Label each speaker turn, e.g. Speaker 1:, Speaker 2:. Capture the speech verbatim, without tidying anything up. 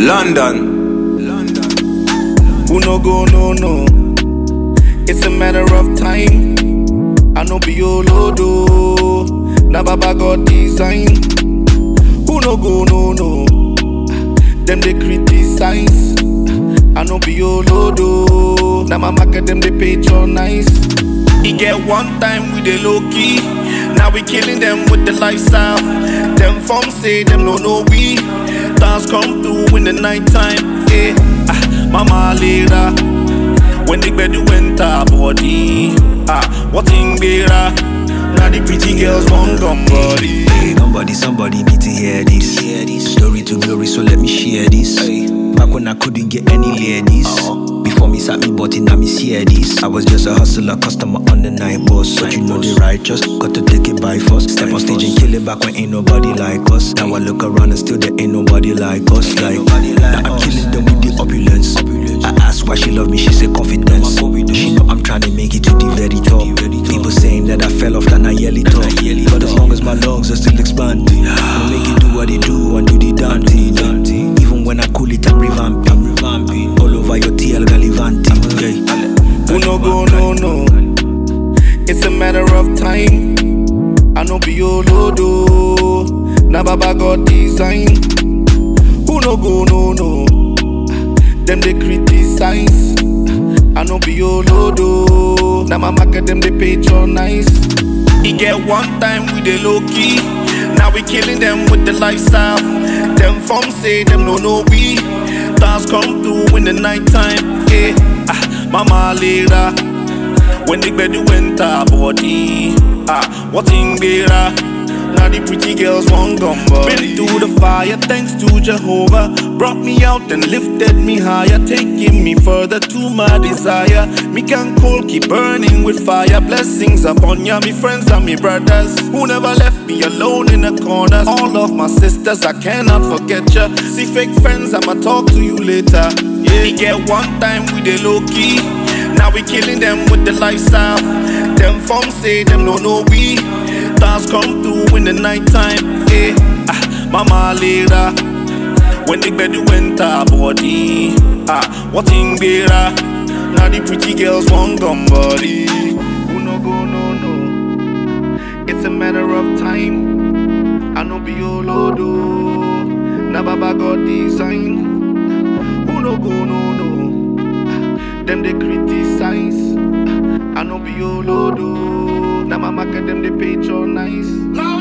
Speaker 1: London. London.
Speaker 2: Who no go, no, no. It's a matter of time. I know be your lodo. Na Baba God design. Who no go, no, no. Them they criticize. I know be your lodo. Na my market them they pay your nice. He get one time with the low key. Now we killing them with the lifestyle. Them from say them no know we. Dance come through in the night time. Eh, ah, mama later. When the bed enter body. Ah, what in better? Now the pretty girls want somebody.
Speaker 3: Hey, somebody, somebody need to hear this. Hear this. Story to glory, so let me share this. Hey. Back when I couldn't get any ladies. Uh-huh. Before me sat me body, now me see this. I was just a hustler, customer on the night bus. But you know the righteous, got to take it by force. Step on stage and kill it back when ain't nobody like us. Now I look around and still there ain't nobody like us. Like, now I'm killing them with the opulence. I asked why she love me, she said confidence. She know I'm trying to make it to the very top. People saying that I fell off, then I yell it up. But as long as my lungs are still expanding, I'll make it do what they do and do the damn thing. Even when I cool it, I'm revamping. All over your T L Galivanti.
Speaker 2: Who no go, no, no. It's a matter of time. I know be your lodo. Na Baba God design. Who no go, no, no. Them they criticize. I know be your lodo. Now my market them they pay your nice. He get one time with the low key. Now we killing them with the lifestyle. Them from say them no know we. Dance come through in the night time. Eh, ah, mama later. When the bed enter body. Ah, what in better? Now the pretty girls want somebody. Been through the fire, thanks to Jehovah. Brought me out and lifted me higher, taking me further to my desire. Me can cold, keep burning with fire. Blessings upon ya, me friends and me brothers, who never left me alone in the corners. All of my sisters, I cannot forget ya. See fake friends, I'ma talk to you later. Yeah, we get one time with the low key. Now we killing them with the lifestyle. Them from say them no know we. Dance come through in the night time. Eh, ah, mama later. When the bed enter body. Ah, what in better? Now the pretty girls want somebody. Who no go, no, no. It's a matter of time. I know be your lodo. Na Baba God design. Who no go, no, no. Them they criticize. I know be your lodo. Now my market them they pay your nice.